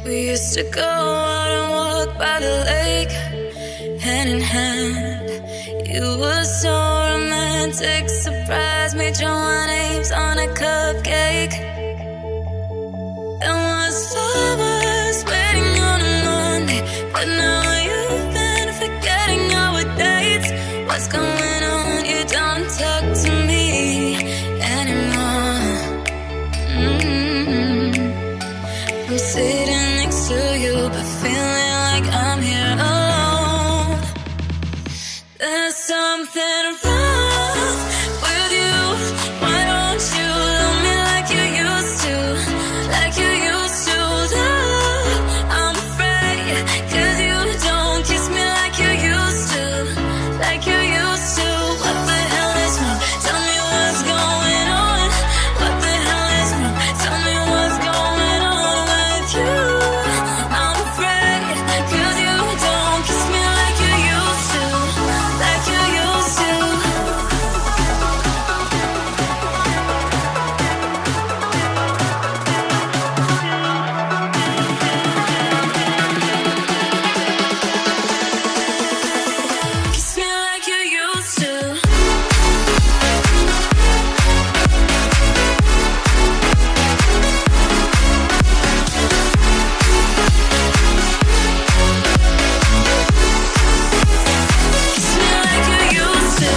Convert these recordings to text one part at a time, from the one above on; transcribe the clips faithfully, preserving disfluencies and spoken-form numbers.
We used to go out and walk by the lake, hand in hand. You were so romantic, surprised me, drawing names on a cupcake. And was flowers waiting on a Monday, but now you've been forgetting our dates. What's going on? You don't talk to me anymore. Mm-hmm. I'm sitting next to you, but feeling like I'm here alone. There's something wrong with you. Why don't you love me like you used to? Like you used to love. I'm afraid, cause you don't kiss me like you used to. Like you used to. What the hell is wrong? Tell me what's going on. What the hell is wrong? Tell me what's going on with you. I'm afraid, cause you don't kiss me like you used to. Like you used to. Kiss me like you used to. Kiss me like you used to.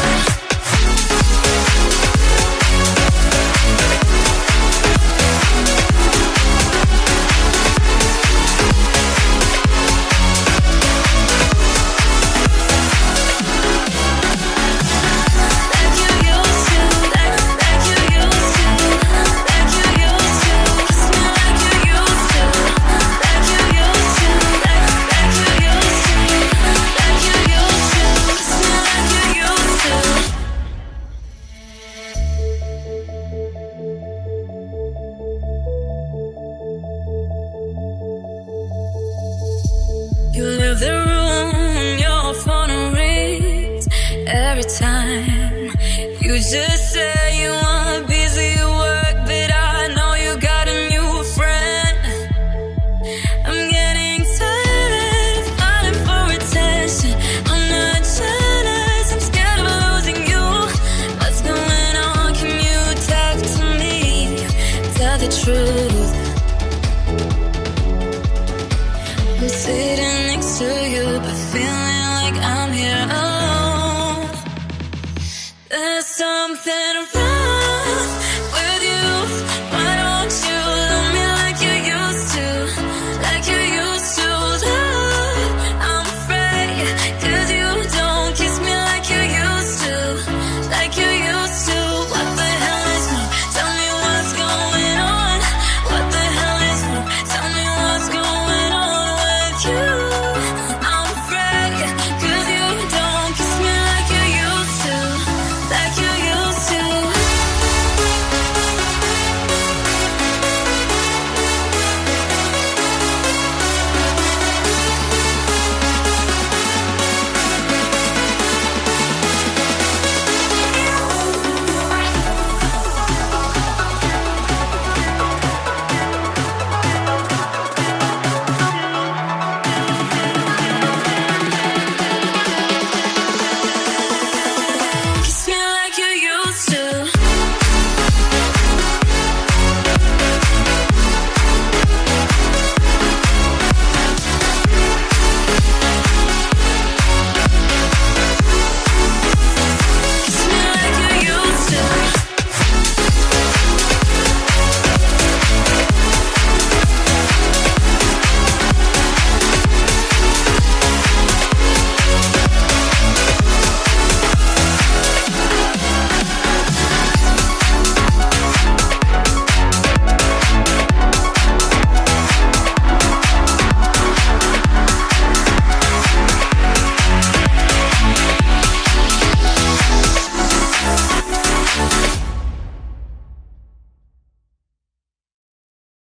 Like you used to. Like, like you used to. Like you used to. Kiss me like you used to. Like you used to. Like, like you used to. Like you used to. Kiss me like you used to. You leave the room, your phone rings every time. You just say you want busy work, but I know you got a new friend. I'm getting tired of fighting for attention. I'm not jealous, I'm scared of losing you. What's going on? Can you talk to me? Tell the truth.